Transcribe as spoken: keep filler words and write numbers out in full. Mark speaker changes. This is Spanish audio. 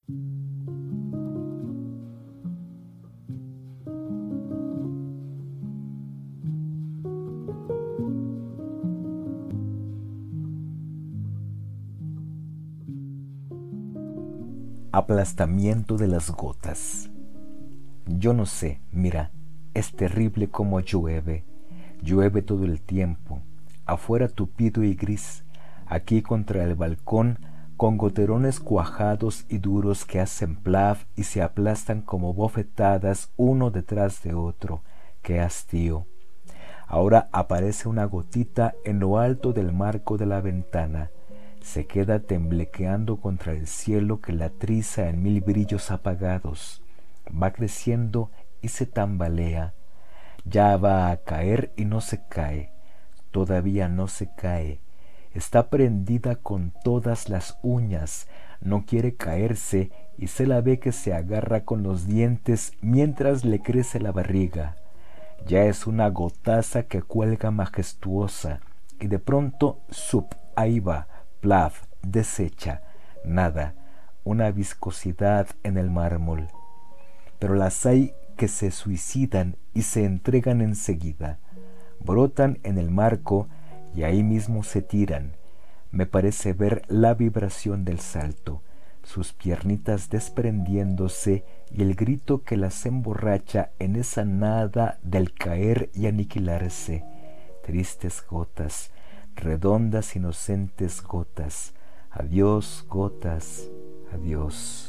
Speaker 1: Aplastamiento de las gotas. Yo no sé, mira, es terrible como llueve, llueve todo el tiempo, afuera tupido y gris, aquí contra el balcón, con goterones cuajados y duros que hacen plaf y se aplastan como bofetadas uno detrás de otro. ¡Qué hastío! Ahora aparece una gotita en lo alto del marco de la ventana. Se queda temblequeando contra el cielo que la triza en mil brillos apagados. Va creciendo y se tambalea. Ya va a caer y no se cae. Todavía no se cae. Está prendida con todas las uñas. No quiere caerse y se la ve que se agarra con los dientes mientras le crece la barriga. Ya es una gotaza que cuelga majestuosa y de pronto, ¡sup! Ahí va. Plaf, deshecha, nada, una viscosidad en el mármol. Pero las hay que se suicidan y se entregan enseguida, brotan en el marco y ahí mismo se tiran. Me parece ver la vibración del salto, sus piernitas desprendiéndose y el grito que las emborracha en esa nada del caer y aniquilarse. Tristes gotas, redondas inocentes gotas, adiós gotas, adiós.